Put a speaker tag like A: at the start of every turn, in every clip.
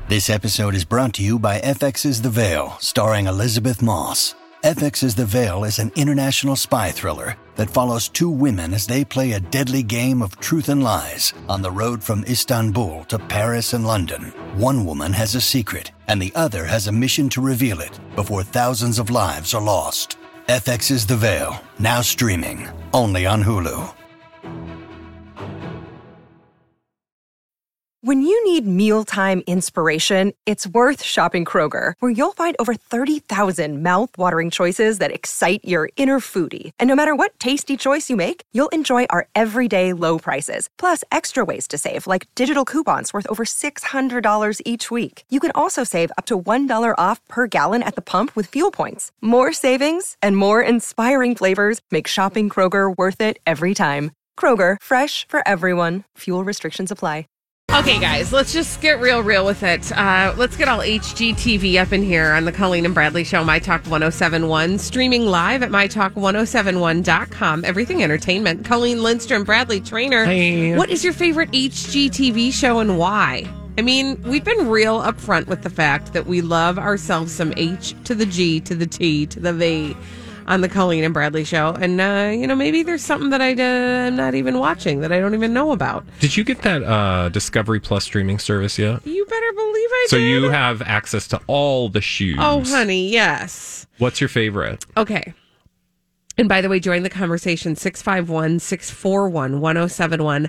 A: This episode is brought to you by FX's The Veil, starring Elizabeth Moss. FX's The Veil is an international spy thriller that follows two women as they play a deadly game of truth and lies on the road from Istanbul to Paris and London. One woman has a secret, and the other has a mission to reveal it before thousands of lives are lost. FX's The Veil, now streaming, only on Hulu.
B: When you need mealtime inspiration, it's worth shopping Kroger, where you'll find over 30,000 mouth-watering choices that excite your inner foodie. And no matter what tasty choice you make, you'll enjoy our everyday low prices, plus extra ways to save, like digital coupons worth over $600 each week. You can also save up to $1 off per gallon at the pump with fuel points. More savings and more inspiring flavors make shopping Kroger worth it every time. Kroger, fresh for everyone. Fuel restrictions apply.
C: Okay, guys, let's just get real with it. Let's get all HGTV up in here on the Colleen and Bradley Show, My Talk 1071, streaming live at MyTalk1071.com. Everything Entertainment. Colleen Lindstrom, Bradley Trainer.
D: Hey.
C: What is your favorite HGTV show and why? I mean, we've been real upfront with the fact that we love ourselves some H to the G to the T to the V on the Colleen and Bradley Show. And, maybe there's something that I'm not even watching that I don't even know about.
D: Did you get that Discovery Plus streaming service yet?
C: You better believe I did.
D: So you have access to all the shoes.
C: Oh, honey, yes.
D: What's your favorite?
C: Okay. And by the way, join the conversation, 651-641-1071.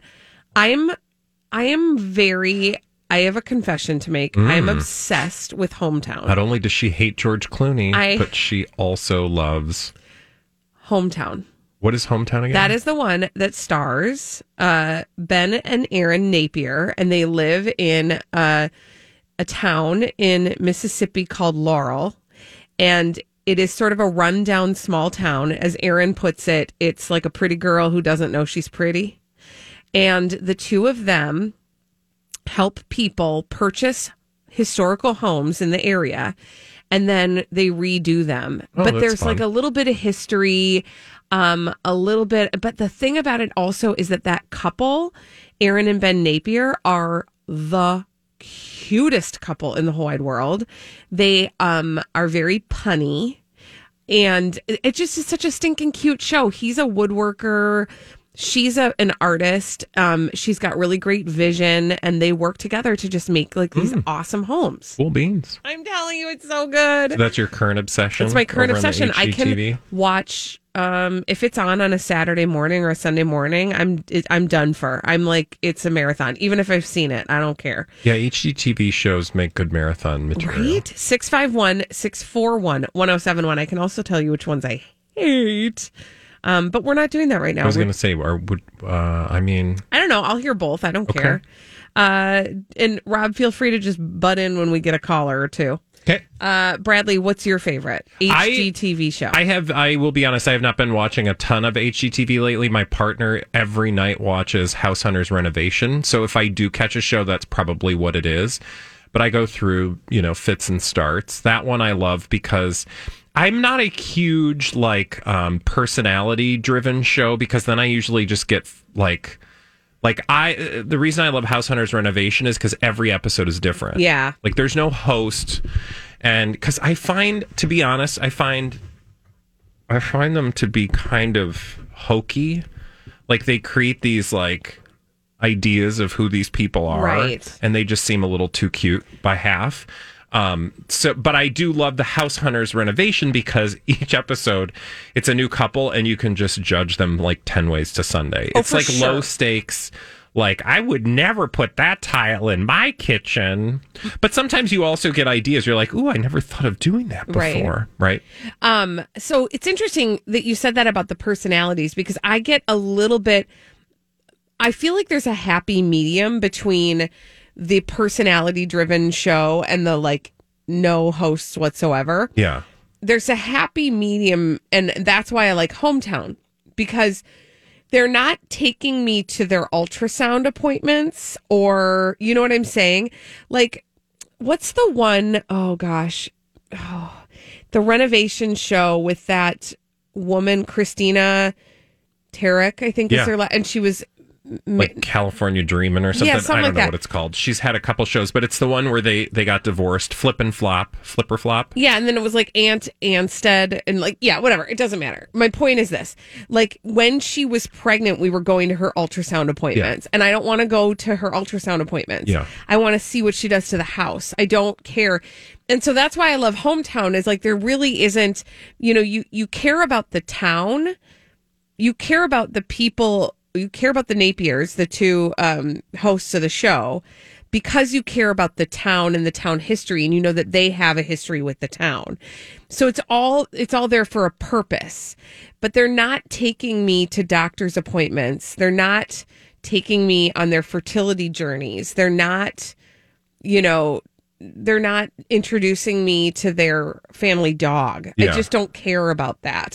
C: I have a confession to make. I am obsessed with Hometown.
D: Not only does she hate George Clooney, but she also loves
C: Hometown.
D: What is Hometown again?
C: That is the one that stars Ben and Erin Napier, and they live in a town in Mississippi called Laurel. And it is sort of a rundown small town. As Erin puts it, it's like a pretty girl who doesn't know she's pretty. And the two of them help people purchase historical homes in the area, and then they redo them. But there's fun. Like a little bit of history, a little bit. But the thing about it also is that couple, Erin and Ben Napier, are the cutest couple in the whole wide world. They are very punny, and it just is such a stinking cute show. He's a woodworker. She's an artist. She's got really great vision, and they work together to just make like these awesome homes.
D: Cool beans.
C: I'm telling you, it's so good.
D: So that's your current obsession?
C: It's my current obsession. I can watch if it's on a Saturday morning or a Sunday morning. I'm done for. I'm like, it's a marathon. Even if I've seen it, I don't care.
D: Yeah, HGTV shows make good marathon material. Right?
C: 651-641-1071. I can also tell you which ones I hate. But we're not doing that right now.
D: I was going to say, I don't
C: know. I'll hear both. I don't care. And Rob, feel free to just butt in when we get a caller or two.
D: Okay.
C: Bradley, what's your favorite HGTV show?
D: I will be honest, I have not been watching a ton of HGTV lately. My partner every night watches House Hunters Renovation. So if I do catch a show, that's probably what it is. But I go through, fits and starts. That one I love because I'm not a huge personality driven show, because then I usually just get the reason I love House Hunters Renovation is because every episode is different.
C: Yeah.
D: Like there's no host, and because I find them to be kind of hokey. Like they create these ideas of who these people are,
C: right,
D: and they just seem a little too cute by half. But I do love the House Hunters Renovation because each episode, it's a new couple and you can just judge them like 10 ways to Sunday. It's like low stakes. Like, I would never put that tile in my kitchen. But sometimes you also get ideas. You're like, ooh, I never thought of doing that before. Right.
C: So it's interesting that you said that about the personalities, because I get a little bit, I feel like there's a happy medium between the personality driven show and the no hosts whatsoever.
D: Yeah.
C: There's a happy medium, and that's why I like Hometown, because they're not taking me to their ultrasound appointments, or, you know what I'm saying? Like, what's the one, the renovation show with that woman, Christina Tarek, I think is her, and she was
D: like California Dreamin' or something.
C: Yeah, something
D: I don't
C: like
D: know
C: that.
D: what it's called. She's had a couple shows, but it's the one where they got divorced. Flip or Flop.
C: Yeah, and then it was like Aunt Anstead and like, yeah, whatever. It doesn't matter. My point is this. Like, when she was pregnant, we were going to her ultrasound appointments. And I don't want to go to her ultrasound appointments.
D: Yeah.
C: I want to see what she does to the house. I don't care. And so that's why I love Hometown, is like there really isn't, you care about the town. You care about the people. You care about the Napiers, the two hosts of the show, because you care about the town and the town history, and you know that they have a history with the town. So it's all there for a purpose. But they're not taking me to doctor's appointments. They're not taking me on their fertility journeys. They're not, they're not introducing me to their family dog.
D: Yeah.
C: I just don't care about that.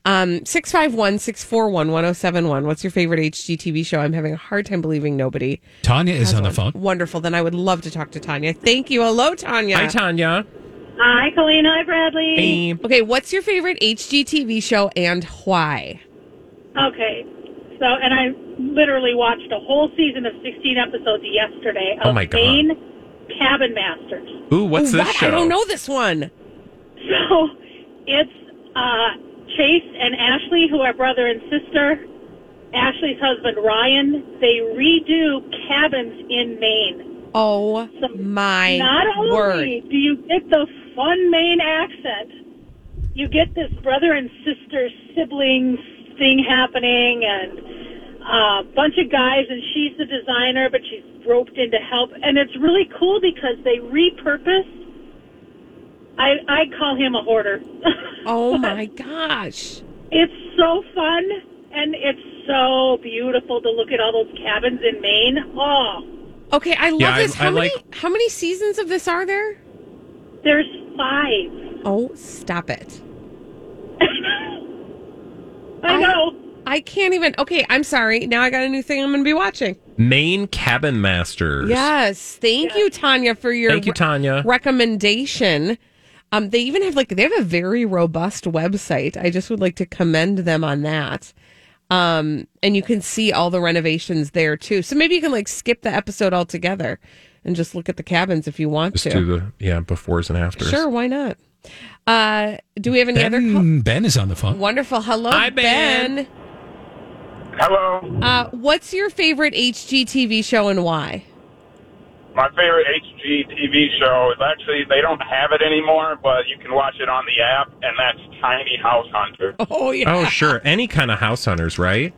C: 651-641-1071. What's your favorite HGTV show? I'm having a hard time believing nobody.
E: Tanya is
C: has
E: on the
C: one.
E: phone.
C: Wonderful. Then I would love to talk to Tanya. Thank you. Hello, Tanya.
D: Hi, Tanya.
F: Hi, Colleen. Hi, Bradley.
D: Hey.
C: Okay, what's your favorite HGTV show and why?
F: Okay. So, and I literally watched a whole season of 16 episodes yesterday of
D: Oh, my God.
F: Maine Cabin Masters.
D: Ooh, what's this
C: What?
D: show?
C: I don't know this one.
F: So, it's Chase and Ashley, who are brother and sister. Ashley's husband, Ryan. They redo cabins in Maine.
C: Oh,
F: So
C: my
F: Not only
C: word.
F: do you get the fun Maine accent, you get this brother and sister siblings thing happening, and a bunch of guys, and she's the designer, but she's roped in to help. And it's really cool because they repurpose. I call him a hoarder.
C: Oh,
F: But
C: my gosh.
F: it's so fun, and it's so beautiful to look at all those cabins in Maine. Oh,
C: Okay, I love
D: Yeah,
C: this. How
D: I
C: many seasons of this are there?
F: there's 5.
C: Oh, stop it.
F: I know.
C: I can't even. Okay, I'm sorry. Now I got a new thing I'm going to be watching.
D: Maine Cabin Masters.
C: Yes. Thank you, Tanya, for your
D: Thank you, Tanya.
C: recommendation. They even have they have a very robust website. I just would like to commend them on that. And you can see all the renovations there too. So maybe you can skip the episode altogether and just look at the cabins if you want
D: Just
C: to.
D: do the befores and afters.
C: Sure, why not? Do we have any other
E: Ben is on the phone.
C: Wonderful. Hello,
D: Hi, Ben.
G: Hello.
C: What's your favorite HGTV show and why?
G: My favorite HGTV show is actually, they don't have it anymore, but you can watch it on the app, and that's Tiny House Hunter.
C: Oh, yeah.
D: Oh, sure. Any kind of house hunters, right?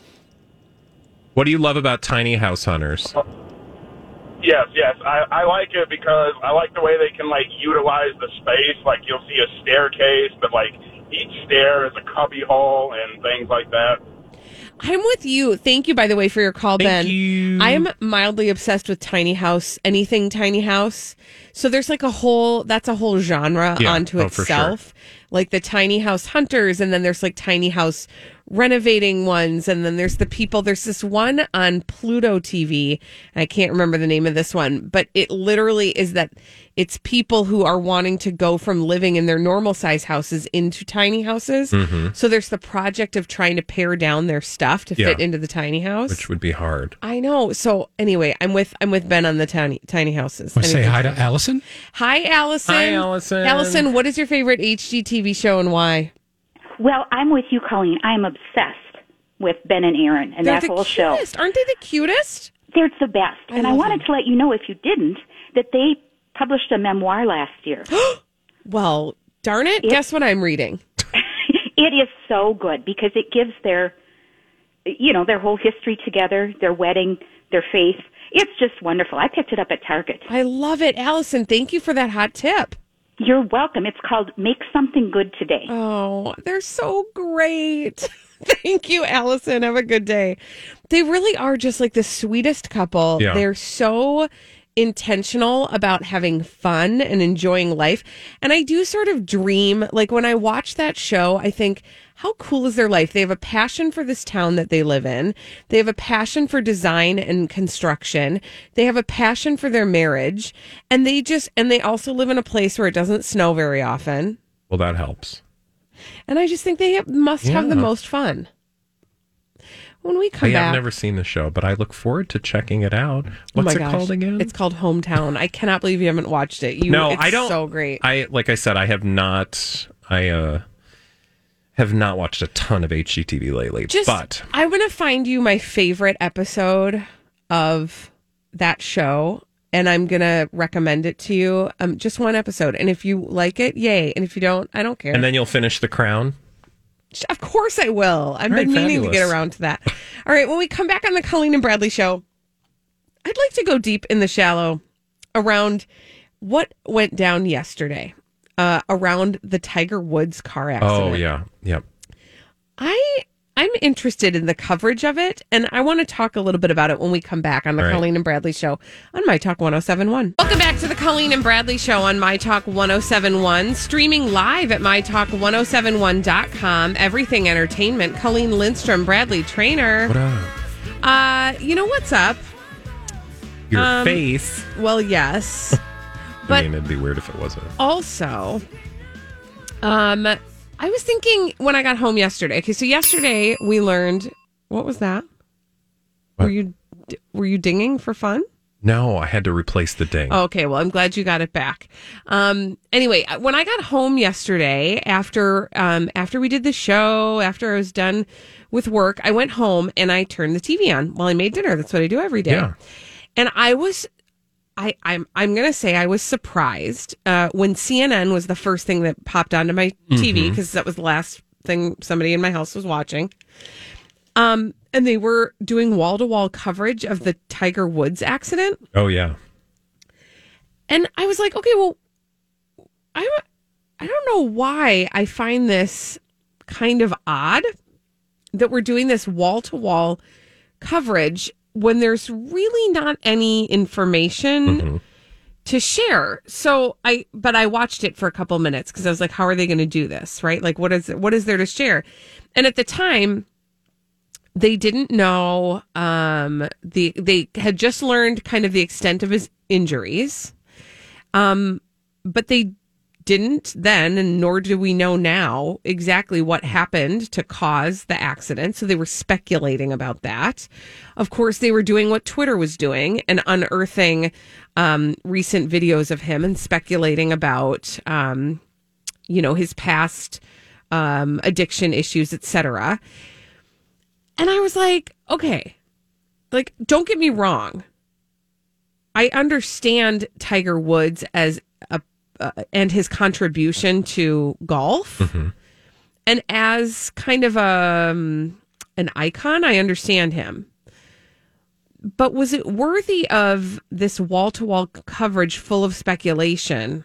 D: What do you love about Tiny House Hunters?
G: Yes. I like it because I like the way they can, utilize the space. You'll see a staircase, but, each stair is a cubby hole and things like that.
C: I'm with you. Thank you, by the way, for your call, Ben.
D: Thank you.
C: I am mildly obsessed with tiny house, anything tiny house. So there's that's a whole genre
D: Yeah.
C: onto
D: Oh, for
C: itself. Like the tiny house hunters, and then there's tiny house renovating ones, and then there's there's this one on Pluto TV. I can't remember the name of this one, but it literally is that it's people who are wanting to go from living in their normal size houses into tiny houses.
D: Mm-hmm.
C: So there's the project of trying to pare down their stuff to fit into the tiny house.
D: Which would be hard.
C: I know. So anyway, I'm with Ben on the tiny houses.
E: Want to say hi to Allison?
C: Hi, Allison.
D: Hi, Allison.
C: Allison, what is your favorite HGTV show and why?
H: Well, I'm with you, Colleen. I'm obsessed with Ben and Aaron and
C: They're
H: that
C: the
H: whole show.
C: cutest. Aren't they the cutest?
H: They're the best. And I
C: love
H: wanted
C: them.
H: to let you know, if you didn't, that they published a memoir last year.
C: Well, darn it. Guess what I'm reading?
H: It is so good because it gives their whole history together, their wedding, their faith. It's just wonderful. I picked it up at Target.
C: I love it. Allison, thank you for that hot tip.
H: You're welcome. It's called Make Something Good Today.
C: Oh, they're so great. Thank you, Allison. Have a good day. They really are just the sweetest couple.
D: Yeah.
C: They're so intentional about having fun and enjoying life. And I do sort of dream, when I watch that show, I think, how cool is their life? They have a passion for this town that they live in. They have a passion for design and construction. They have a passion for their marriage. And they also live in a place where it doesn't snow very often.
D: Well, that helps.
C: And I just think they must have the most fun. when we come back.
D: I've never seen the show, but I look forward to checking it out.
C: Oh
D: What's
C: my
D: it
C: gosh.
D: called again?
C: It's called Hometown. I cannot believe you haven't watched it.
D: I don't.
C: So great.
D: Like I said, I have not. I have not watched a ton of HGTV lately. But
C: I'm going to find you my favorite episode of that show, and I'm going to recommend it to you. Just one episode. And if you like it, yay. And if you don't, I don't care.
D: And then you'll finish The Crown?
C: Of course I will. I've been meaning to get around to that. All right, when we come back on the Colleen and Bradley show, I'd like to go deep in the shallow around what went down yesterday, around the Tiger Woods car accident.
D: Oh, yeah. Yep.
C: I'm interested in the coverage of it, and I want to talk a little bit about it when we come back on the Colleen and Bradley show on My Talk 1071. Welcome back to the Colleen and Bradley show on My Talk 1071, streaming live at mytalk1071.com. Everything Entertainment. Colleen Lindstrom, Bradley Trainer.
D: What up?
C: You know what's up?
D: Your face.
C: Well, yes. But
D: I mean, it'd be weird if it wasn't.
C: Also, I was thinking when I got home yesterday. Okay, so yesterday we learned, what was that?
D: What?
C: Were you dinging for fun?
D: No, I had to replace the ding.
C: Oh, okay, well, I'm glad you got it back. Anyway, when I got home yesterday after we did the show, after I was done with work, I went home and I turned the TV on while I made dinner. That's what I do every day.
D: Yeah.
C: And I'm going to say I was surprised when CNN was the first thing that popped onto my TV, because that was the last thing somebody in my house was watching. And they were doing wall-to-wall coverage of the Tiger Woods accident.
D: Oh, yeah.
C: And I was like, okay, well, I don't know why I find this kind of odd that we're doing this wall-to-wall coverage when there's really not any information to share. So I watched it for a couple minutes because I was like, how are they going to do this? Right? Like, what is there to share? And at the time, they didn't know, they had just learned kind of the extent of his injuries. But they didn't then, and nor do we know now exactly what happened to cause the accident. So they were speculating about that. Of course, they were doing what Twitter was doing and unearthing recent videos of him and speculating about, his past addiction issues, etc. And I was like, okay, like, don't get me wrong. I understand Tiger Woods as and his contribution to golf. And as kind of an icon, I understand him. But was it worthy of this wall-to-wall coverage full of speculation?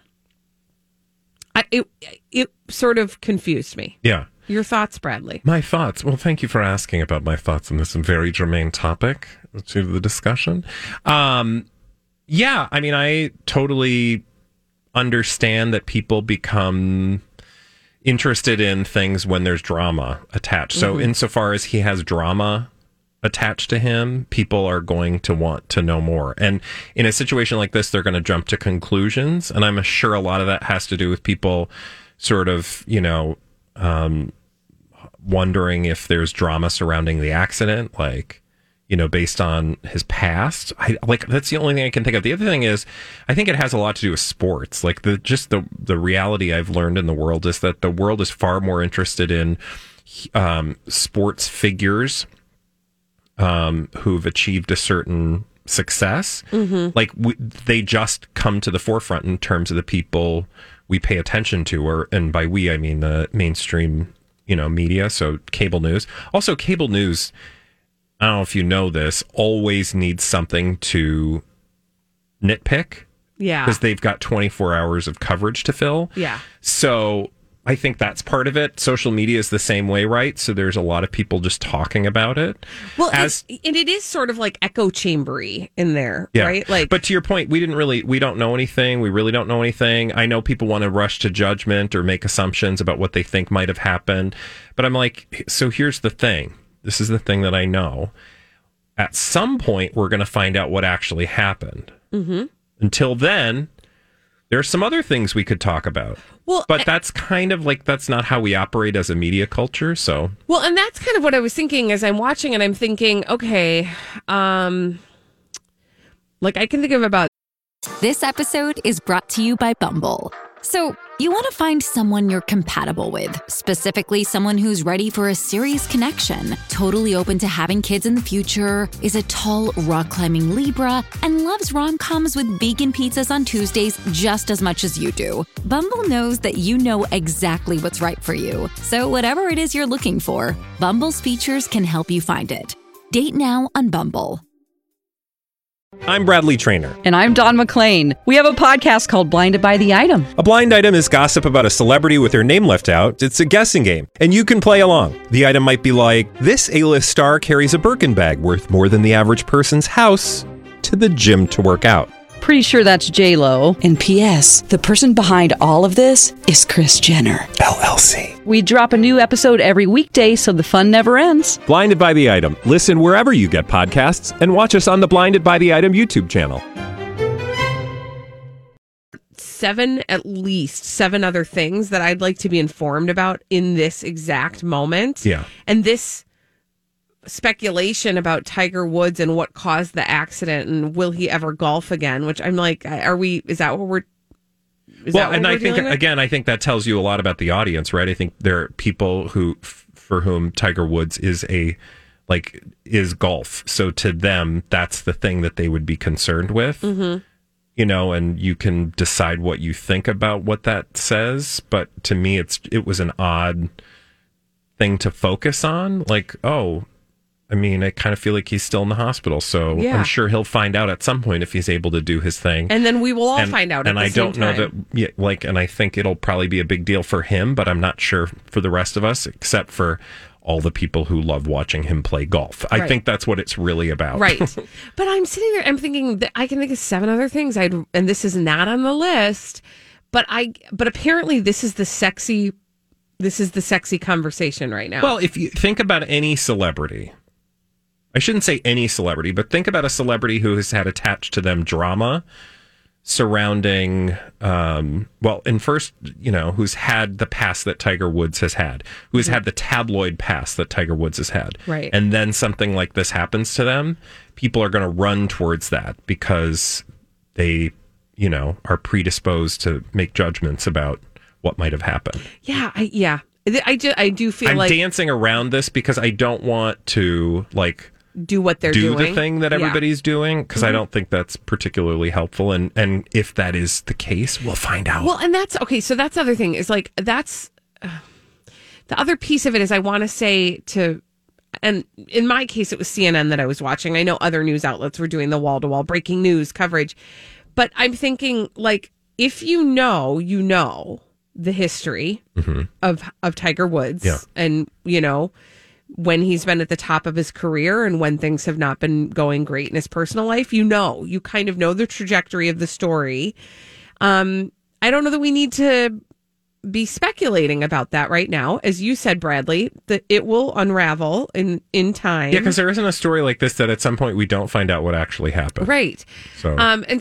C: It sort of confused me.
D: Yeah.
C: Your thoughts, Bradley?
D: My thoughts. Well, thank you for asking about my thoughts on this very germane topic to the discussion. Yeah, I mean, I totally understand that people become interested in things when there's drama attached. So insofar as he has drama attached to him, people are going to want to know more. And in a situation like this, they're going to jump to conclusions. And I'm sure a lot of that has to do with people sort of, wondering if there's drama surrounding the accident, like, based on his past. That's the only thing I can think of. The other thing is, I think it has a lot to do with sports. Like the reality I've learned in the world is that the world is far more interested in sports figures who've achieved a certain success. They just come to the forefront in terms of the people we pay attention to, and by we, I mean the mainstream, media. So cable news. Also, cable news, I don't know if you know this, always needs something to nitpick. Yeah. Because they've got 24 hours of coverage to fill. Yeah. So I think that's part of it. Social media is the same way, right? So there's a lot of people just talking about it.
C: Well, and it is sort of like echo chambery in there, right? Like,
D: but to your point, we don't know anything. We really don't know anything. I know people want to rush to judgment or make assumptions about what they think might have happened. But I'm like, so here's the thing. This is the thing that I know. At some point, we're going to find out what actually happened. Until then, There are some other things we could talk about.
C: Well,
D: but that's kind of like, that's not how we operate as a media culture. So,
C: well, and that's kind of what I was thinking as I'm watching, and I'm thinking, okay, like I can think of about.
I: This episode is brought to you by Bumble. So, you want to find someone you're compatible with, specifically someone who's ready for a serious connection, totally open to having kids in the future, is a tall, rock-climbing Libra, and loves rom-coms with vegan pizzas on Tuesdays just as much as you do. Bumble knows that you know exactly what's right for you. So whatever it is you're looking for, Bumble's features can help you find it. Date now on Bumble.
J: I'm Bradley Trainer.
K: And I'm Don McClain. We have a podcast called Blinded by the Item.
J: A blind item is gossip about a celebrity with their name left out. It's a guessing game, and you can play along. The item might be like, this A-list star carries a Birkin bag worth more than the average person's house to the gym to work out.
K: Pretty sure that's J-Lo.
L: And P.S. the person behind all of this is Kris Jenner,
J: LLC.
K: We drop a new episode every weekday so the fun never ends.
J: Blinded by the Item. Listen wherever you get podcasts and watch us on the Blinded by the Item YouTube channel.
C: At least seven other things that I'd like to be informed about in this exact moment.
D: Yeah.
C: And this speculation about Tiger Woods and what caused the accident and will he ever golf again, which I'm like, is that what we're
D: I think, again, I think that tells you a lot about the audience, right? I think there are people for whom Tiger Woods is golf. So to them, that's the thing that they would be concerned with, you know, and you can decide what you think about what that says. But to me, it was an odd thing to focus on. Like, oh, I mean, I kind of feel like he's still in the hospital, so I'm sure he'll find out at some point if he's able to do his thing.
C: And then we will all find out at the same time. And I don't know that, and I think it'll probably be a big deal for him, but I'm not sure for the rest of us, except for all the people who love watching him play golf. I think that's what it's really about. Right. But I'm sitting there, I'm thinking that I can think of seven other things, and this is not on the list, but apparently this is the sexy conversation right now.
D: Well, if you think about any celebrity, I shouldn't say any celebrity, but think about a celebrity who has had attached to them drama surrounding, who's had the past that Tiger Woods has had, who has had the tabloid past that Tiger Woods has had.
C: Right.
D: And then something like this happens to them, people are going to run towards that because they, are predisposed to make judgments about what might have happened.
C: Yeah. I do feel
D: I'm
C: like
D: dancing around this because I don't want to
C: do what they're doing.
D: Do the thing that everybody's doing, because I don't think that's particularly helpful. And if that is the case, we'll find out.
C: Well, and that's okay. So that's the other thing is that's the other piece of it is I want to say and in my case, it was CNN that I was watching. I know other news outlets were doing the wall-to-wall breaking news coverage, but I'm thinking if you know the history of Tiger Woods and, when he's been at the top of his career and when things have not been going great in his personal life, you kind of know the trajectory of the story. I don't know that we need to be speculating about that right now. As you said, Bradley, that it will unravel in time.
D: Yeah, because there isn't a story like this that at some point we don't find out what actually happened.
C: Right.
D: So,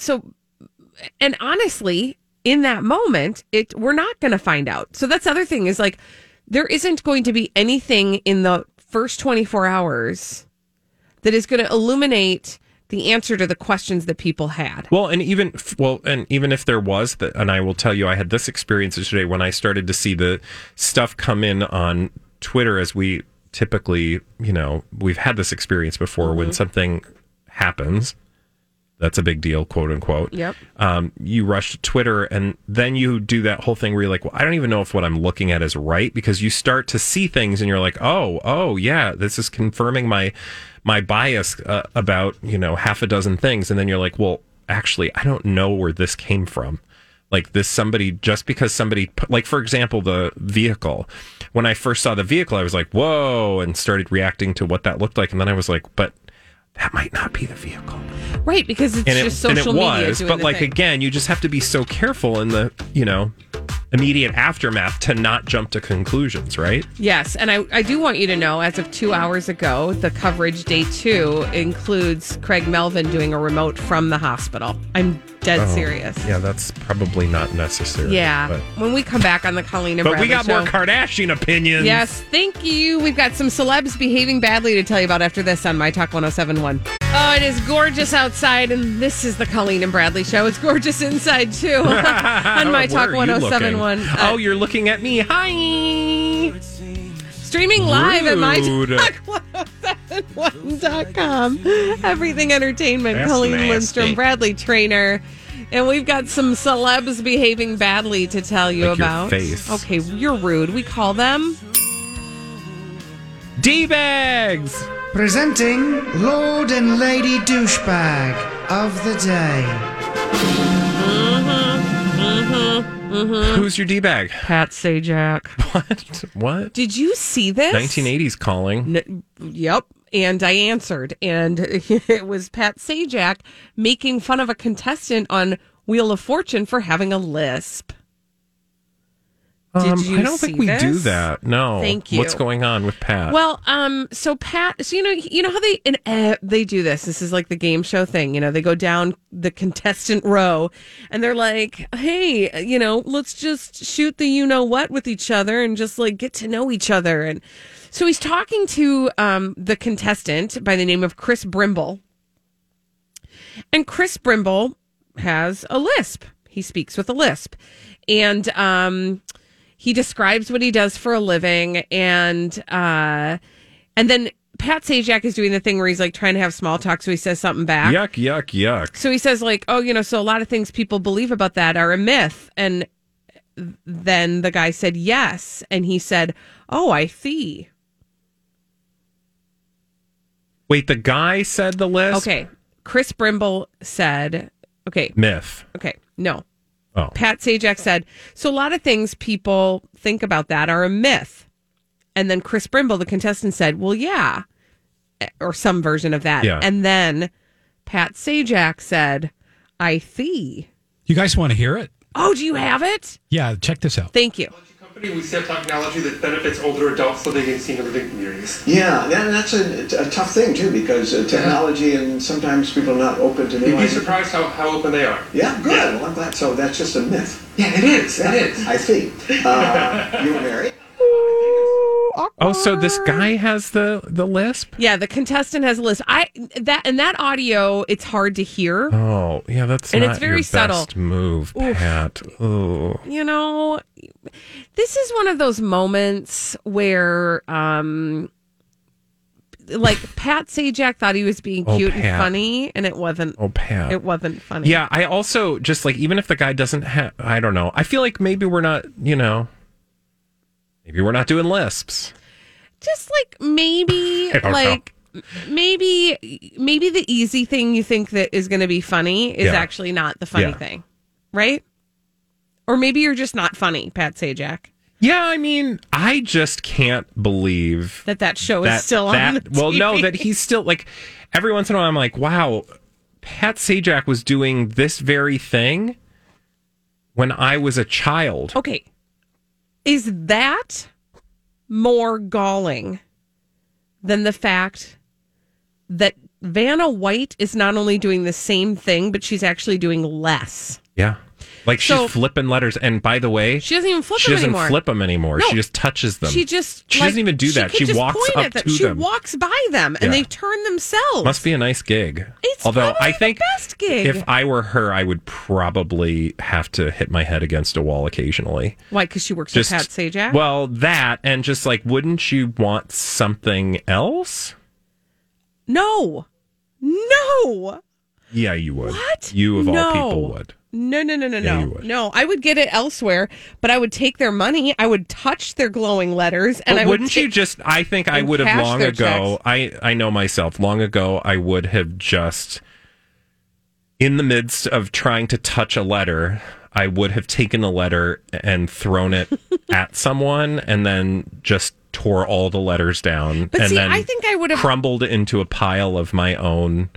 C: and honestly, in that moment, we're not going to find out. So that's the other thing is there isn't going to be anything in the first 24 hours that is going to illuminate the answer to the questions that people had.
D: And even if there was, and I will tell you, I had this experience yesterday when I started to see the stuff come in on Twitter, as we typically, we've had this experience before when something happens. That's a big deal, quote unquote.
C: Yep.
D: You rush to Twitter and then you do that whole thing where you're like, well, I don't even know if what I'm looking at is right, because you start to see things and you're like, oh yeah, this is confirming my bias about, half a dozen things. And then you're like, well, actually, I don't know where this came from. Just because somebody, for example, the vehicle. When I first saw the vehicle, I was like, whoa, and started reacting to what that looked like. And then I was like, but that might not be the vehicle.
C: Right, because it's just social media.
D: But again, you just have to be so careful in the, immediate aftermath to not jump to conclusions, right?
C: Yes, and I do want you to know, as of 2 hours ago, the coverage day 2 includes Craig Melvin doing a remote from the hospital. I'm dead serious.
D: Yeah, that's probably not necessary.
C: Yeah.
D: But
C: When we come back on the Colleen and Bradley
D: we got
C: show,
D: more Kardashian opinions.
C: Yes, thank you. We've got some celebs behaving badly to tell you about after this on My Talk 1071. Oh, it is gorgeous outside, and this is the Colleen and Bradley show. It's gorgeous inside, too, on My Talk 1071.
D: Oh, you're looking at me. Hi.
C: Streaming live at mytalk1071.com. Everything Entertainment.
D: That's
C: Colleen
D: nasty.
C: Lindstrom, Bradley Trainer. And we've got some celebs behaving badly to tell you
D: Like your
C: about.
D: face.
C: Okay, you're rude. We call them
D: D-bags.
M: Presenting Lord and Lady Douchebag of the Day.
D: Who's your D-bag?
C: Pat Sajak.
D: What?
C: Did you see this?
D: 1980s calling.
C: Yep. And I answered. And it was Pat Sajak making fun of a contestant on Wheel of Fortune for having a lisp. Did you
D: I don't think
C: see
D: we
C: this?
D: do that. No.
C: Thank you.
D: What's going on with Pat?
C: Well, so Pat, so you know how they do this. This is like the game show thing. You know, they go down the contestant row, and they're like, "Hey, let's just shoot the what with each other, and just like get to know each other." And so he's talking to the contestant by the name of Chris Brimble, and Chris Brimble has a lisp. He speaks with a lisp, and he describes what he does for a living, and then Pat Sajak is doing the thing where he's like trying to have small talk, so he says something back.
D: Yuck, yuck, yuck.
C: So he says like, oh, so a lot of things people believe about that are a myth. And then the guy said yes, and he said, oh, I see.
D: Wait, the guy said the list?
C: Okay, Chris Brimble said, okay.
D: Myth.
C: Okay, no.
D: Oh.
C: Pat Sajak said, so a lot of things people think about that are a myth. And then Chris Brimble, the contestant, said, well, yeah, or some version of that.
D: Yeah.
C: And then Pat Sajak said, I see.
E: You guys want to hear it?
C: Oh, do you have it?
E: Yeah, check this out.
C: Thank you.
N: We set technology that benefits older adults living in senior living communities.
O: Yeah, and that's a tough thing, too, because technology and sometimes people are not open to new
N: You'd be
O: ideas.
N: surprised how open they are.
O: Yeah, good. Yeah. Well, I'm glad. So that's just a myth.
N: Yeah, it is.
O: Yeah,
N: It is.
O: I see. You were married?
D: Oh, so this guy has the lisp?
C: Yeah, the contestant has a list. That audio, it's hard to hear.
D: Oh, yeah, that's
C: and
D: not
C: it's very
D: your
C: subtle.
D: best move, Pat. Oh.
C: This is one of those moments where, like, Pat Sajak thought he was being cute and funny, and it wasn't.
D: Oh, Pat.
C: It wasn't funny.
D: Yeah, I also just, like, even if the guy doesn't have, I don't know. I feel like maybe we're not, maybe we're not doing lisps.
C: Just like maybe, maybe the easy thing you think that is going to be funny is actually not the funny thing, right? Or maybe you're just not funny, Pat Sajak.
D: Yeah, I mean, I just can't believe
C: that show is still on the TV.
D: Well, no, that he's still, like, every once in a while I'm like, wow, Pat Sajak was doing this very thing when I was a child.
C: Okay. Is that more galling than the fact that Vanna White is not only doing the same thing, but she's actually doing less?
D: Yeah. Like, she's flipping letters. And by the way,
C: she doesn't even flip
D: them anymore. She doesn't flip them anymore.
C: No,
D: she just touches them.
C: She
D: doesn't even do that. She walks up to them.
C: She walks by them and they turn themselves.
D: Must be a nice gig.
C: It's
D: Although I think
C: the best gig.
D: If I were her, I would probably have to hit my head against a wall occasionally.
C: Why? Because she works with Pat Sajak?
D: Well, that, and just like, wouldn't you want something else?
C: No.
D: Yeah, you would.
C: What?
D: You of all people would.
C: No.
D: Yeah, you would.
C: No, I would get it elsewhere, but I would take their money. I would touch their glowing letters, and
D: but wouldn't you just? I think I would have long ago.
C: Checks.
D: I know myself. Long ago, I would have just, in the midst of trying to touch a letter, I would have taken the letter and thrown it at someone, and then just tore all the letters down,
C: but
D: and then
C: I think I would have
D: crumbled into a pile of my own,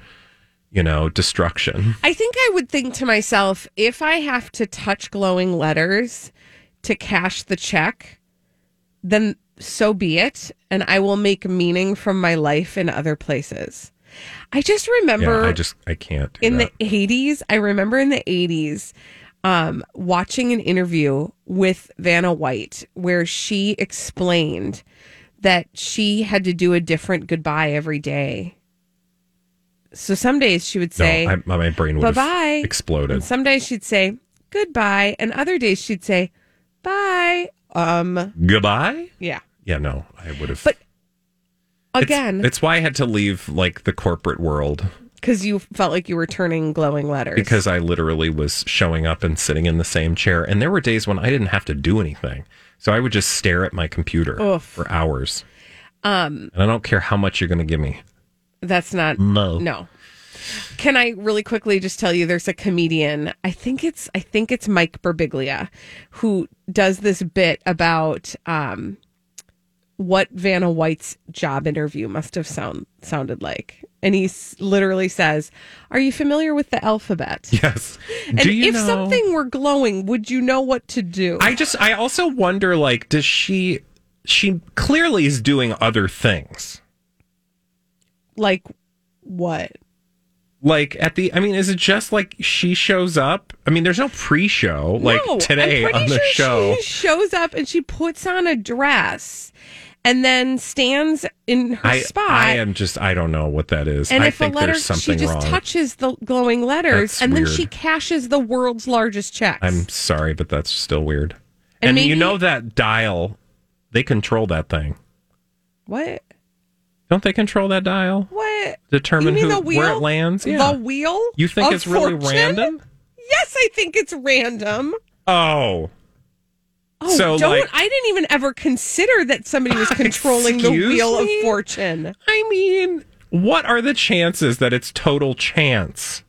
D: destruction.
C: I think I would think to myself, if I have to touch glowing letters to cash the check, then so be it. And I will make meaning from my life in other places. I just remember.
D: I can't.
C: In the 80s, I remember in the 80s watching an interview with Vanna White where she explained that she had to do a different goodbye every day. So some days she would say,
D: my brain would
C: bye-bye,
D: have exploded.
C: And some days she'd say goodbye, and other days she'd say bye.
D: Goodbye?
C: Yeah.
D: Yeah, no, I would have.
C: But again,
D: it's why I had to leave like the corporate world.
C: Because you felt like you were turning glowing letters.
D: Because I literally was showing up and sitting in the same chair. And there were days when I didn't have to do anything. So I would just stare at my computer for hours. And I don't care how much you're going to give me.
C: That's not...
D: No.
C: Can I really quickly just tell you there's a comedian, I think it's Mike Birbiglia, who does this bit about what Vanna White's job interview must have sounded like. And he literally says, "Are you familiar with the alphabet?"
D: Yes.
C: And if something were glowing, would you know what to do?
D: I also wonder, like, does she clearly is doing other things.
C: Like what?
D: Like is it just like she shows up? I mean, there's no pre-show like today on the show.
C: She shows up and she puts on a dress and then stands in her spot.
D: I don't know what that is.
C: And
D: I
C: if
D: think
C: a letter,
D: there's something
C: she just
D: wrong.
C: touches the glowing letters.
D: That's
C: and
D: weird.
C: then she cashes the world's largest checks.
D: I'm sorry, but that's still weird.
C: And
D: you know that dial, they control that thing.
C: What?
D: Don't they control that dial?
C: What?
D: Determine where it lands? Yeah.
C: The wheel?
D: You think it's really
C: fortune?
D: random?
C: Yes, I think it's random.
D: Oh.
C: Oh,
D: so
C: I didn't even ever consider that somebody was controlling the wheel of fortune.
D: I mean, what are the chances that it's total chance?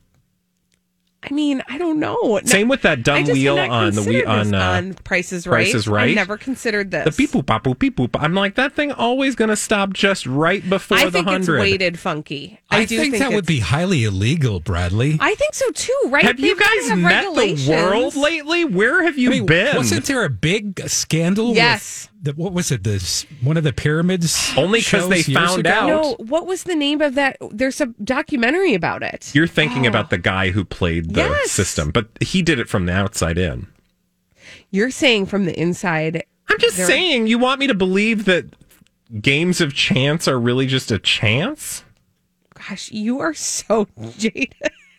C: I mean, I don't know.
D: Same with that dumb wheel on
C: Price is Right.
D: Price is Right.
C: I never considered this.
D: The beep boop bop boop beep boop. I'm like, that thing always going to stop just right before the 100.
C: I think it's weighted funky.
E: I think that would be highly illegal, Bradley.
C: I think so too. Right?
D: Have you guys met the world lately? Where have you been?
E: Wasn't there a big scandal?
C: Yes.
E: What was it? One of the pyramids?
D: Only because they found out.
C: No, what was the name of that? There's a documentary about it.
D: You're thinking about the guy who played the system, but he did it from the outside in.
C: You're saying from the inside.
D: I'm just saying, you want me to believe that games of chance are really just a chance?
C: Gosh, you are so jaded.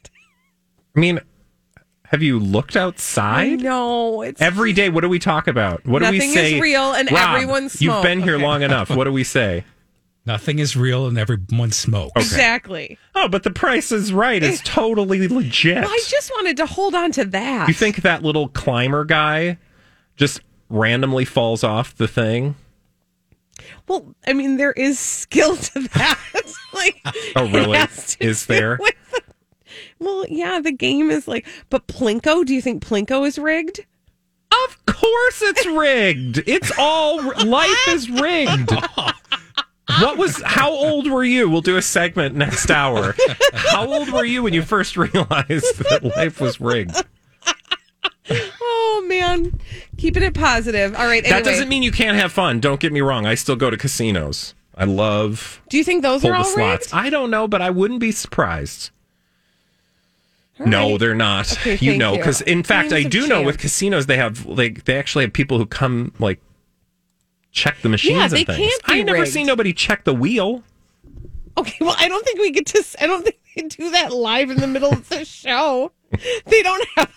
D: I mean, have you looked outside?
C: No.
D: Every day, what do we talk about? What do we say?
C: Nothing is real and
D: Rob,
C: everyone smokes.
D: You've been here long enough. What do we say?
E: Nothing is real and everyone smokes.
D: Okay.
C: Exactly.
D: Oh, but the Price is Right. It's totally legit.
C: Well, I just wanted to hold on to that.
D: You think that little climber guy just randomly falls off the thing?
C: Well, I mean, there is skill to that.
D: Oh, really? Is there?
C: Well, yeah, the game is but Plinko, do you think Plinko is rigged?
D: Of course it's rigged. It's all, life is rigged. How old were you? We'll do a segment next hour. How old were you when you first realized that life was rigged?
C: Oh, man. Keeping it positive. All right. Anyway.
D: That doesn't mean you can't have fun. Don't get me wrong. I still go to casinos. I love.
C: Do you think those are all
D: slots.
C: rigged?
D: I don't know, but I wouldn't be surprised.
C: All
D: no,
C: right.
D: they're not.
C: Okay,
D: you know, because in fact, I do know with casinos they have they actually have people who come check the machines and things.
C: Can't be
D: I never
C: rigged.
D: seen nobody check the wheel.
C: Okay, well, I don't think we get to. I don't think they do that live in the middle of the show. They don't have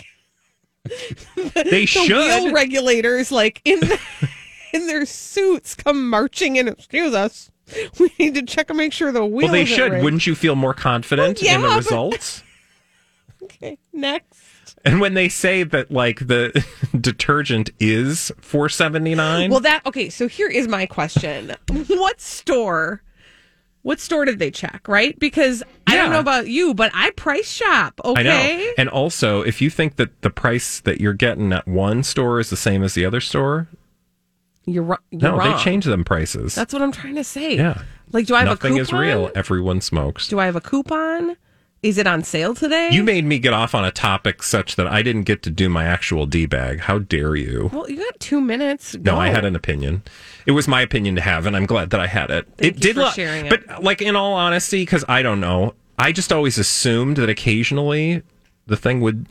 D: They should.
C: Wheel regulators in their suits come marching in. Excuse us. We need to check and make sure the wheel.
D: Well, they
C: isn't
D: should.
C: rigged.
D: Wouldn't you feel more confident in the results?
C: Okay, next.
D: And when they say that the detergent is $4.79,
C: well, so here is my question: What store did they check? Right? Because I don't know about you, but I price shop. Okay,
D: I know. And also, if you think that the price that you're getting at one store is the same as the other store,
C: you're wrong.
D: They change them prices.
C: That's what I'm trying to say.
D: Yeah.
C: Do I have
D: Nothing
C: a coupon?
D: is real. Everyone smokes.
C: Do I have a coupon? Is it on sale today?
D: You made me get off on a topic such that I didn't get to do my actual D-bag. How dare you?
C: Well, you got 2 minutes.
D: No, I had an opinion. It was my opinion to have, and I'm glad that I had it.
C: Thank you for sharing it.
D: But like in all honesty, because I don't know, I just always assumed that occasionally the thing would,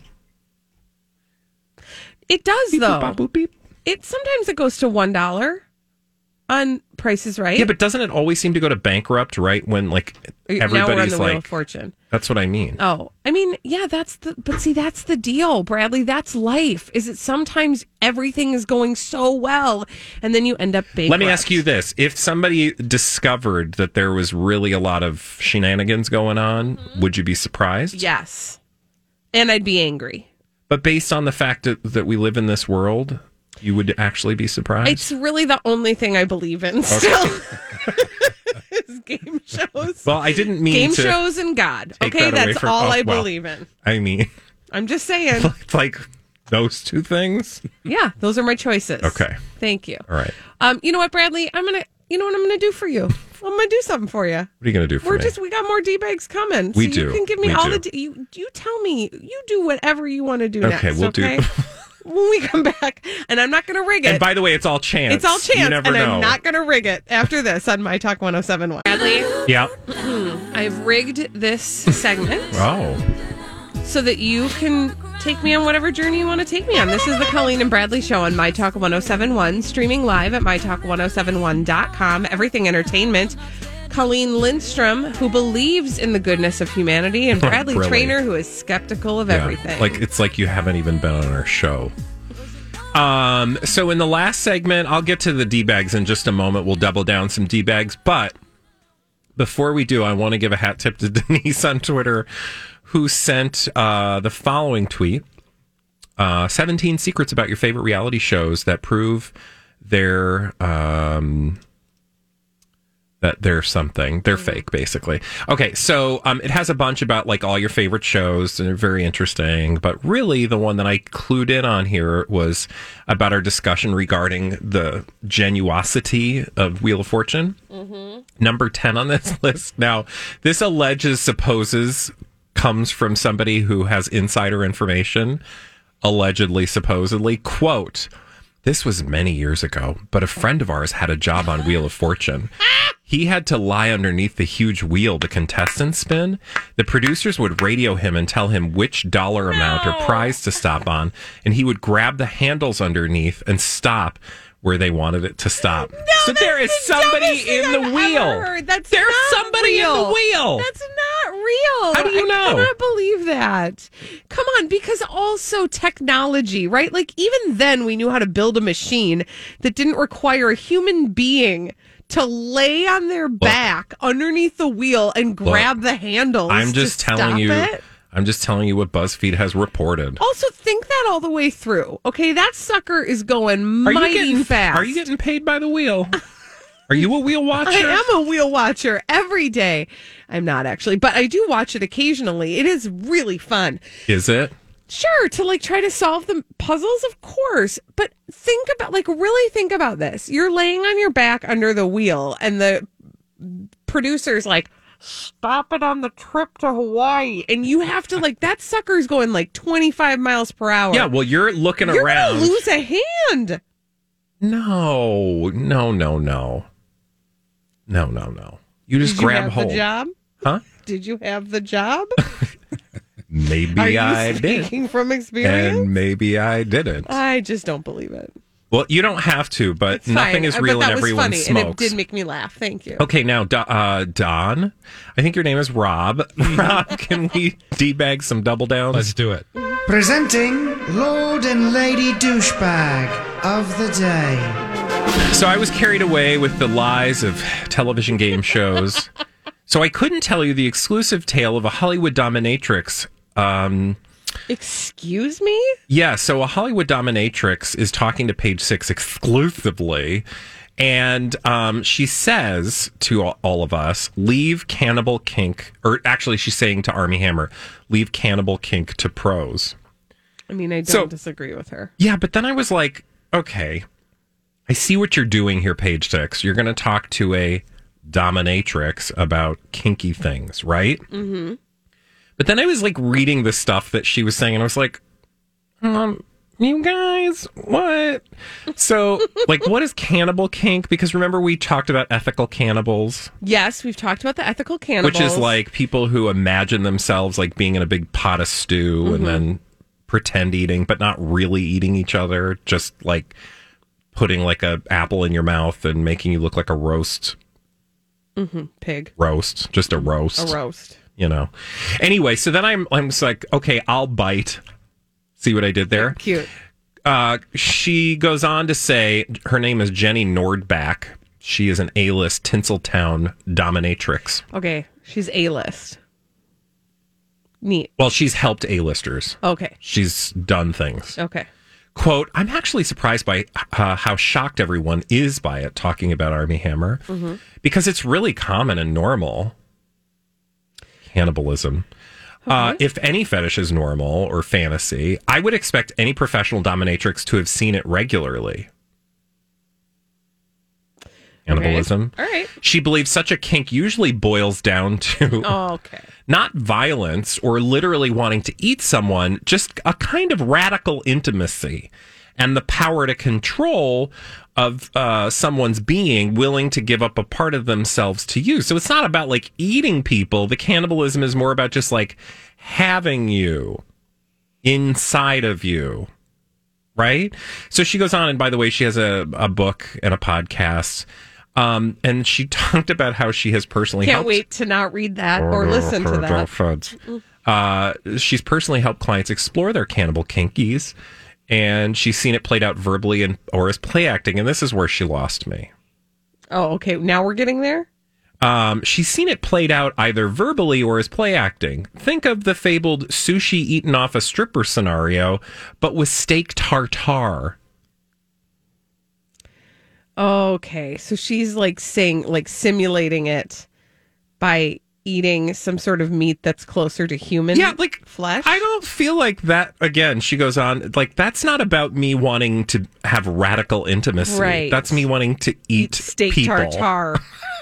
C: It does,
D: beep,
C: though.
D: Boop, boop, beep.
C: Sometimes it goes to $1 on Price is Right.
D: Yeah, but doesn't it always seem to go to bankrupt, right? When like
C: now we're on
D: everybody's
C: the Wheel
D: like,
C: of Fortune.
D: That's what I mean.
C: Oh, I mean, yeah, that's the deal, Bradley. That's life. Is it sometimes everything is going so well, and then you end up bankrupt.
D: Let me ask you this: if somebody discovered that there was really a lot of shenanigans going on, would you be surprised?
C: Yes, and I'd be angry.
D: But based on the fact that we live in this world, you would actually be surprised?
C: It's really the only thing I believe in still. Is game shows.
D: Well, I didn't mean
C: game
D: to
C: shows and God.
D: take
C: Okay,
D: that away
C: that's
D: from-
C: all I
D: well,
C: believe in.
D: I mean,
C: I'm just saying.
D: it's like those two things.
C: Yeah, those are my choices.
D: Okay.
C: Thank you.
D: All right.
C: You know what, Bradley? You know what I'm gonna do for you? I'm gonna do something for you.
D: What are you going to do for me?
C: We got more D-bags coming.
D: We
C: so
D: do.
C: You can give me
D: We
C: all
D: do.
C: the you tell me. You do whatever you want to do
D: Okay,
C: next.
D: we'll do-
C: When we come back, and I'm not going to rig it.
D: And by the way, it's all chance.
C: It's all chance,
D: You never
C: and
D: know.
C: I'm not going to rig it after this on My Talk 107.1. Bradley,
D: Yeah.
C: I've rigged this segment
D: Oh.
C: so that you can take me on whatever journey you want to take me on. This is the Colleen and Bradley Show on My Talk 107.1, streaming live at MyTalk1071.com. Everything Entertainment. Colleen Lindstrom, who believes in the goodness of humanity, and Bradley
D: Really?
C: Traynor, who is skeptical of
D: Yeah.
C: everything.
D: It's like you haven't even been on our show. So in the last segment, I'll get to the D-bags in just a moment. We'll double down some D-bags. But before we do, I want to give a hat tip to Denise on Twitter, who sent the following tweet. 17 secrets about your favorite reality shows that prove they're fake, basically. Okay, so it has a bunch about like all your favorite shows, and they're very interesting. But really, the one that I clued in on here was about our discussion regarding the genuosity of Wheel of Fortune. Mm-hmm. Number 10 on this list. Now, this supposes comes from somebody who has insider information, allegedly, supposedly. Quote, "This was many years ago, but a friend of ours had a job on Wheel of Fortune. He had to lie underneath the huge wheel the contestants spin. The producers would radio him and tell him which dollar amount or prize to stop on, and he would grab the handles underneath and stop where they wanted it to stop." So there is somebody in the wheel. There's somebody in the wheel.
C: That's not real.
D: How do you know?
C: I cannot believe that. Come on, because also technology, right? Like even then we knew how to build a machine that didn't require a human being to lay on their back underneath the wheel and grab the handles.
D: I'm just
C: to
D: telling
C: stop
D: you.
C: it.
D: I'm just telling you what BuzzFeed has reported.
C: Also, think that all the way through. Okay, that sucker is going mighty fast.
D: Are you getting paid by the wheel? Are you a wheel watcher?
C: I am a wheel watcher every day. I'm not actually, but I do watch it occasionally. It is really fun.
D: Is it?
C: Sure, to like try to solve the puzzles, of course. But really think about this. You're laying on your back under the wheel, and the producer's like, "Stop it on the trip to Hawaii." And you have to that sucker's going 25 miles per hour.
D: Yeah, well, you're looking
C: You're
D: around.
C: going to lose a hand.
D: No. You just grab
C: Did you have
D: hold.
C: the job?
D: Huh?
C: Did you have the job?
D: Maybe
C: Are you
D: I did.
C: speaking from experience?
D: And maybe I didn't.
C: I just don't believe it.
D: Well, you don't have to, but
C: It's
D: nothing
C: fine.
D: is real
C: but that
D: and everyone
C: was funny,
D: smokes.
C: and it did make me laugh. Thank you.
D: Okay, now, Don, I think your name is Rob. Rob, can we debag some double downs?
E: Let's do it.
M: Presenting Lord and Lady Douchebag of the Day.
D: So I was carried away with the lies of television game shows. So I couldn't tell you the exclusive tale of a Hollywood dominatrix.
C: Excuse me?
D: Yeah, so a Hollywood dominatrix is talking to Page Six exclusively, and she says to all of us, leave cannibal kink, or actually she's saying to Armie Hammer, leave cannibal kink to pros.
C: I mean, I don't disagree with her.
D: Yeah, but then I was like, okay, I see what you're doing here, Page Six. You're going to talk to a dominatrix about kinky things, right?
C: Mm-hmm.
D: But then I was like reading the stuff that she was saying, and I was like, you guys, what? So, like, what is cannibal kink? Because remember, we talked about ethical cannibals.
C: Yes, we've talked about the ethical cannibals.
D: Which is like people who imagine themselves like being in a big pot of stew and then pretend eating, but not really eating each other. Just like putting like a apple in your mouth and making you look like a roast.
C: Pig.
D: Roast. Just a roast.
C: A roast.
D: You know. Anyway, so then I'm just like, okay, I'll bite. See what I did there?
C: Cute.
D: She goes on to say her name is Jenny Nordbach. She is an A-list Tinseltown dominatrix.
C: Okay, she's A-list. Neat.
D: Well, she's helped A-listers.
C: Okay.
D: She's done things.
C: Okay.
D: Quote, I'm actually surprised by how shocked everyone is by it, talking about Armie Hammer, because it's really common and normal. Cannibalism. If any fetish is normal or fantasy, I would expect any professional dominatrix to have seen it regularly. Cannibalism.
C: All right.
D: She believes such a kink usually boils down to not violence or literally wanting to eat someone, just a kind of radical intimacy and the power to control of someone's being, willing to give up a part of themselves to you. So it's not about like eating people. The cannibalism is more about just like having you inside of you. Right? So she goes on, and by the way, she has a book and a podcast. And she talked about how she has personally
C: Can't wait to not read that or listen to that.
D: She's personally helped clients explore their cannibal kinkies, and she's seen it played out verbally or as play acting, and this is where she lost me.
C: Oh, okay. Now we're getting there?
D: She's seen it played out either verbally or as play acting. Think of the fabled sushi eaten off a stripper scenario, but with steak tartare.
C: Okay, so she's like simulating it by eating some sort of meat that's closer to human flesh.
D: I don't feel like that. Again, she goes on, like, that's not about me wanting to have radical intimacy.
C: Right.
D: That's me wanting to eat
C: steak
D: people.
C: tartare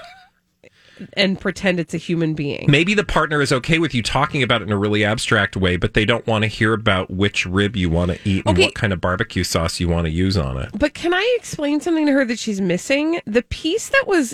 C: and pretend it's a human being.
D: Maybe the partner is okay with you talking about it in a really abstract way, but they don't want to hear about which rib you want to eat and what kind of barbecue sauce you want to use on it.
C: But can I explain something to her that she's missing? The piece that was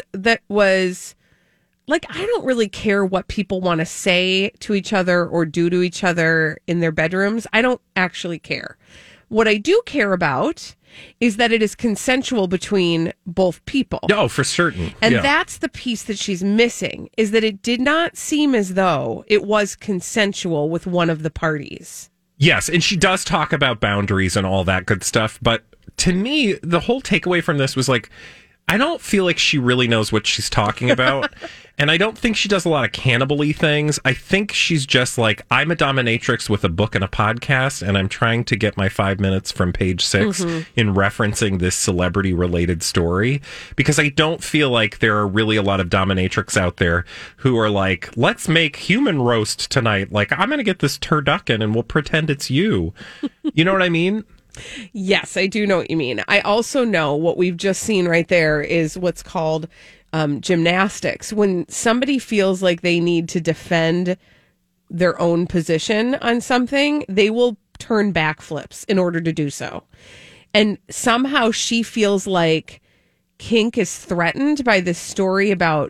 C: like, I don't really care what people want to say to each other or do to each other in their bedrooms. I don't actually care. What I do care about is that it is consensual between both people.
D: Oh, for certain.
C: And that's the piece that she's missing, is that it did not seem as though it was consensual with one of the parties.
D: Yes, and she does talk about boundaries and all that good stuff, but to me, the whole takeaway from this was like, I don't feel like she really knows what she's talking about. And I don't think she does a lot of cannibal-y things. I think she's just like, I'm a dominatrix with a book and a podcast, and I'm trying to get my 5 minutes from page 6 in referencing this celebrity-related story. Because I don't feel like there are really a lot of dominatrix out there who are like, let's make human roast tonight. Like, I'm going to get this turducken and we'll pretend it's you. You know what I mean?
C: Yes, I do know what you mean. I also know what we've just seen right there is what's called gymnastics. When somebody feels like they need to defend their own position on something, they will turn backflips in order to do so. And somehow she feels like kink is threatened by this story about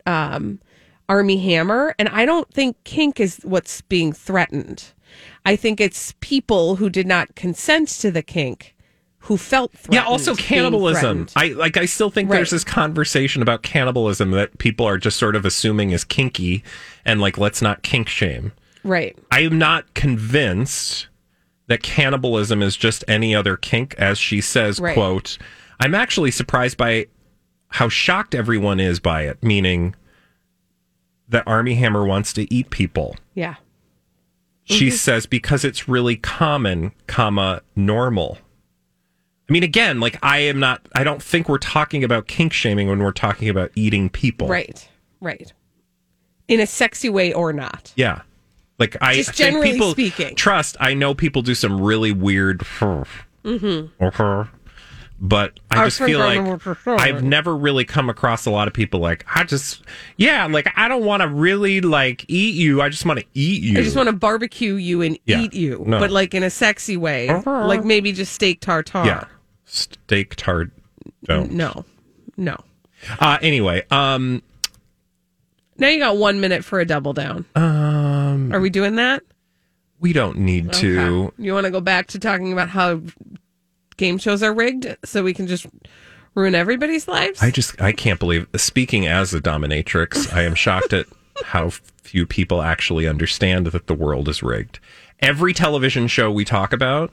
C: Armie Hammer. And I don't think kink is what's being threatened. I think it's people who did not consent to the kink who felt threatened.
D: Yeah, also cannibalism. I still think there's this conversation about cannibalism that people are just sort of assuming is kinky and like, let's not kink shame.
C: Right.
D: I am not convinced that cannibalism is just any other kink, as she says, quote, I'm actually surprised by how shocked everyone is by it, meaning that Armie Hammer wants to eat people.
C: Yeah.
D: She says, because it's really common, normal. I mean, again, like I don't think we're talking about kink shaming when we're talking about eating people.
C: Right. In a sexy way or not.
D: Yeah. Like
C: just generally
D: think people
C: speaking.
D: I know people do some really weird, But I just feel like I've never really come across a lot of people like, I don't want to really like eat you. I just want to eat you.
C: I just want to barbecue you and eat you.
D: No.
C: But like in a sexy way. Like maybe just steak tartare.
D: Yeah. Steak tart.
C: No.
D: Anyway.
C: Now you got 1 minute for a double down. Are we doing that?
D: We don't need to.
C: You want to go back to talking about how game shows are rigged so we can just ruin everybody's lives?
D: I can't believe, speaking as a dominatrix, I am shocked at how few people actually understand that the world is rigged. Every television show we talk about,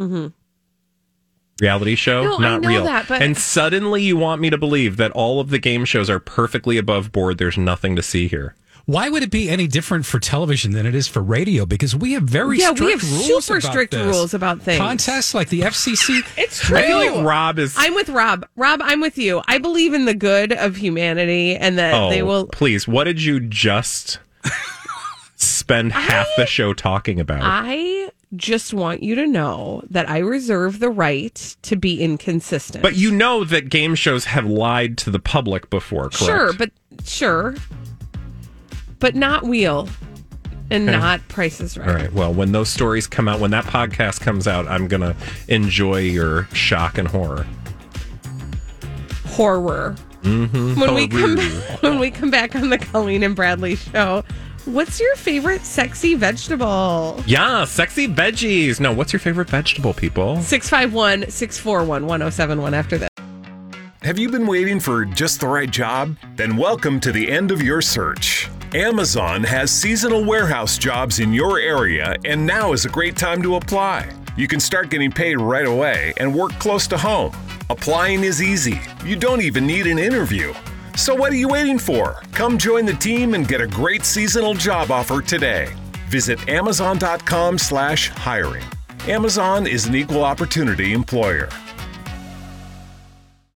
D: reality show, not real. And suddenly you want me to believe that all of the game shows are perfectly above board. There's nothing to see here.
E: Why would it be any different for television than it is for radio? Because we have
C: super strict rules about things.
E: Contests like the FCC.
C: It's true.
D: I feel like Rob is...
C: I'm with Rob. Rob, I'm with you. I believe in the good of humanity and that they will...
D: Please, what did you just spend half the show talking about?
C: I just want you to know that I reserve the right to be inconsistent.
D: But you know that game shows have lied to the public before, correct?
C: Sure. But not Wheel and not Price is Right.
D: All right. Well, when those stories come out, when that podcast comes out, I'm going to enjoy your shock and horror.
C: Horror.
D: Mm-hmm.
C: When we come back on the Colleen and Bradley show, what's your favorite sexy vegetable?
D: Yeah, sexy veggies. No, what's your favorite vegetable, people?
C: 651-641-1071 after this.
P: Have you been waiting for just the right job? Then welcome to the end of your search. Amazon has seasonal warehouse jobs in your area, and now is a great time to apply. You can start getting paid right away and work close to home. Applying is easy. You don't even need an interview. So what are you waiting for? Come join the team and get a great seasonal job offer today. Visit Amazon.com/hiring. Amazon is an equal opportunity employer.